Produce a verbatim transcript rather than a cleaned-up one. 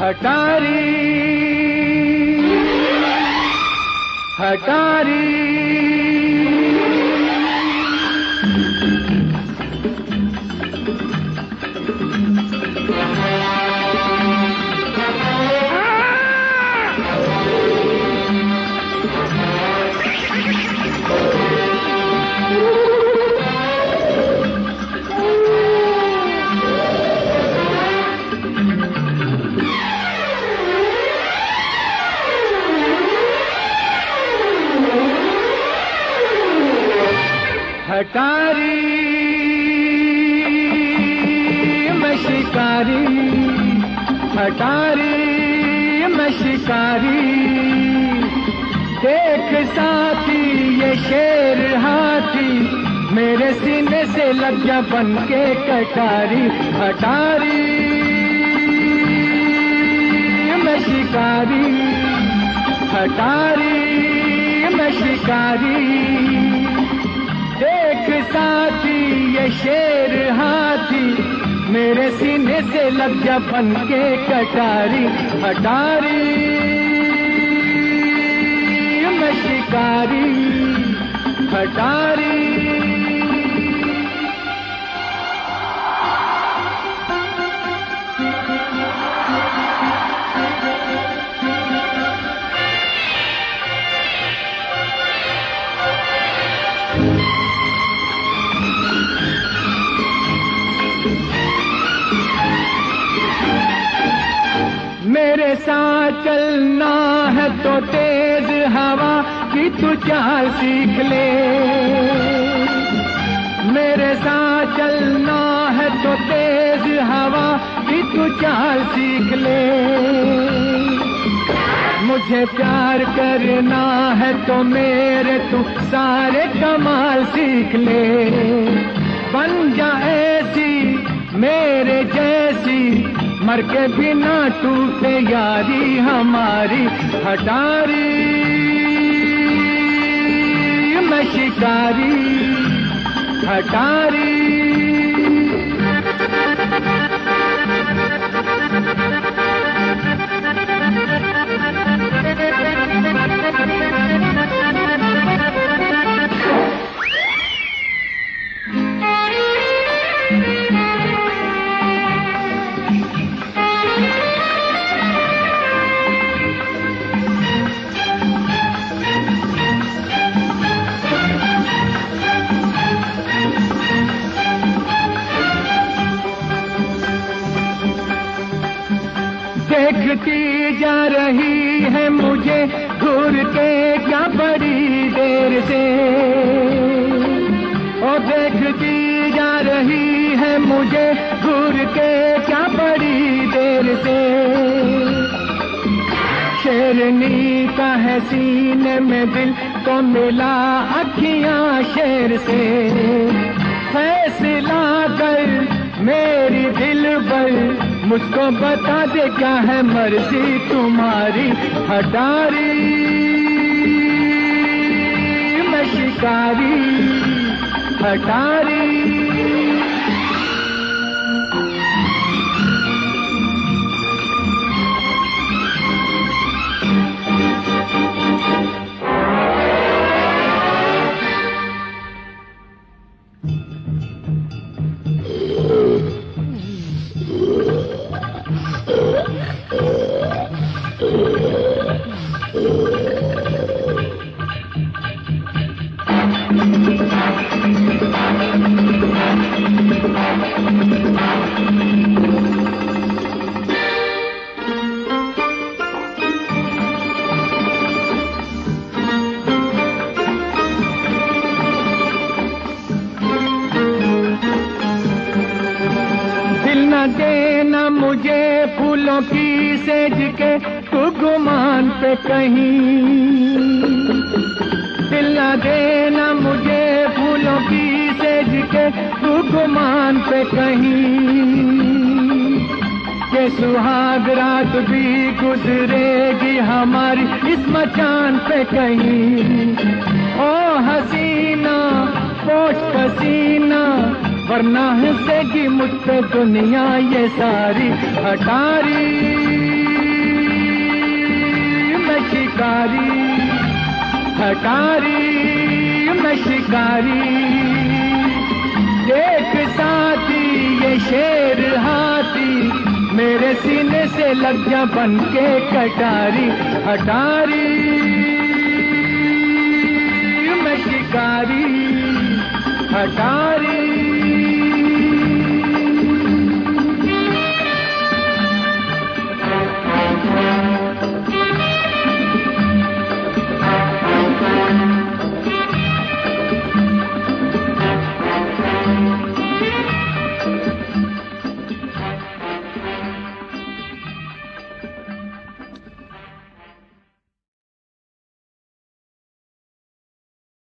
हटारी हटारी हटारी मैं शिकारी, हटारी मैं शिकारी। देख साथी ये शेर हाथी मेरे सीने से लग जा बन के कटारी। हटारी मैं शिकारी, हटारी मैं शिकारी। देख साथी ये शेर हाथी मेरे सीने से लग जा बन के कटारी। हटारी मैं शिकारी, हटारी। मेरे साथ चलना है तो तेज हवा की तू चाल सीख ले। मेरे साथ चलना है तो तेज हवा की तू चाल सीख ले। मुझे प्यार करना है तो मेरे तू सारे कमाल सीख ले। बन जा ऐसी मेरे जैसी मर के बिना टूटे यारी हमारी। हटारी मैं शिकारी, हटारी। देखती जा रही है मुझे घूर के क्या बड़ी देर से। ओ देखती जा रही है मुझे घूर के क्या बड़ी देर से। शेरनी का है सीने में दिल तो मिला अखियां शेर से। फैसला कर मेरी दिल पर मुझको बता दे क्या है मर्जी तुम्हारी। हटारी मैं शिकारी, हटारी। देना मुझे फूलों की सेज के तू गुमान पे कहीं। दिल न देना मुझे फूलों की सेज के तू गुमान पे कहीं। के सुहाग रात भी गुजरेगी हमारी इस मचान पे कहीं। ओ हसीना पोछ पसीना वरना हंसेगी मुझ पे दुनिया ये सारी। हटारी शिकारी, हटारी मैं शिकारी। देख साथी ये शेर हाथी, मेरे सीने से लग जा बन के कटारी। हटारी मैं शिकारी, हटारी